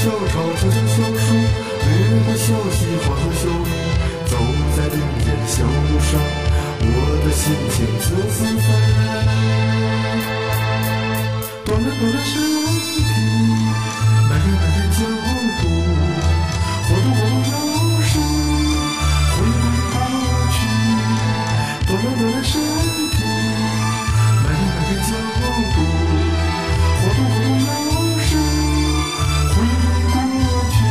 小潮，悄悄小树，掠过小溪，花和小路，走在林间小路上，我的心情自自在。短了短了身体，迈开脚步，活动活动腰身，回过去。短了短了身体，迈开脚步，活动活动腰身，回过去。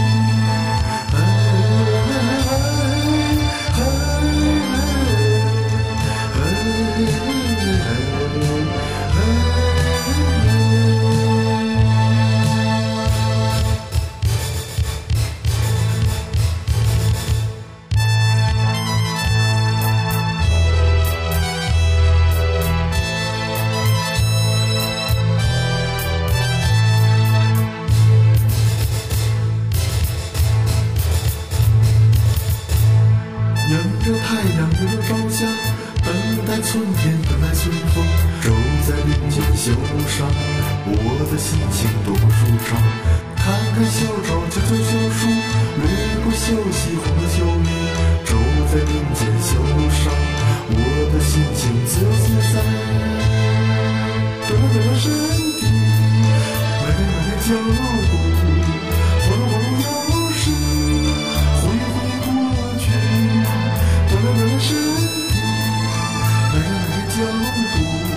迎着太阳，迎着朝霞，等待春天，等待春风。走在林间小路上，我的心情多么舒畅。看看小潮，悄悄小树，掠过小溪，黄河小雨。走在林间小路上，我的心情自自在。短了短了身体，迈开脚步，活动活动腰身，回过去。短了短了身体，迈开脚步。